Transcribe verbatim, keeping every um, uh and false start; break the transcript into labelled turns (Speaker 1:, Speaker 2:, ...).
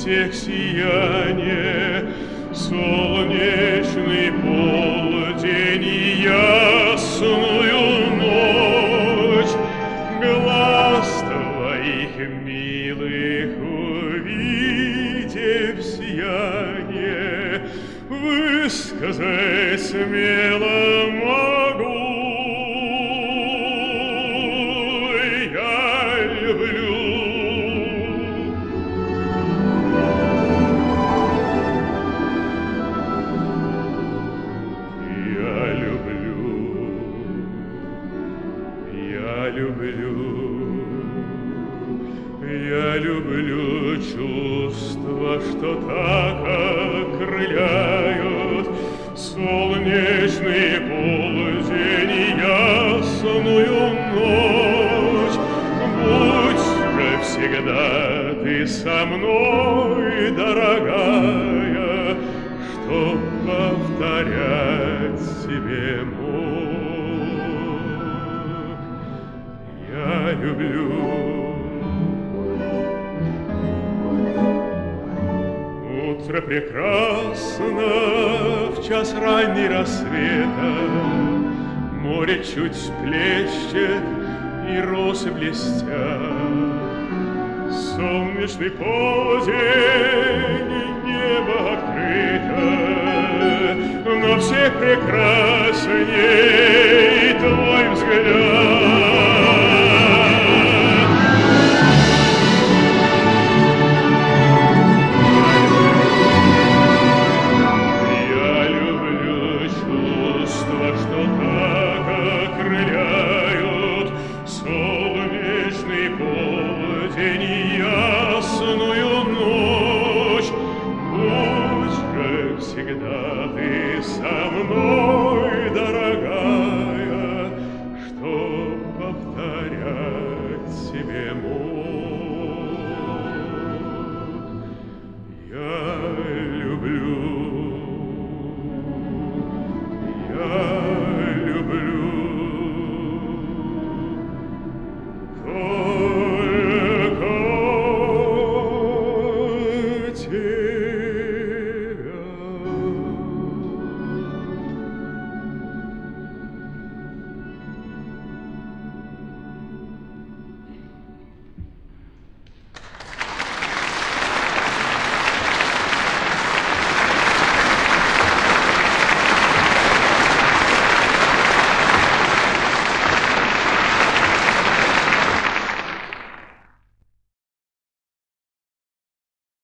Speaker 1: всех сияние, солнечный полдень и ясную ночь. Глаз твоих милых увидев сияние, высказать смело могу. Я люблю чувства, что так окрыляют солнечный полдень и ясную ночь. Будь же всегда ты со мной, дорогая, чтоб повторять себе мог. Я люблю. Утро прекрасно, в час ранний рассвета, море чуть плещет и росы блестят. Солнечный полдень, небо открыто, но всех прекрасней твой взгляд. Что так окрыляет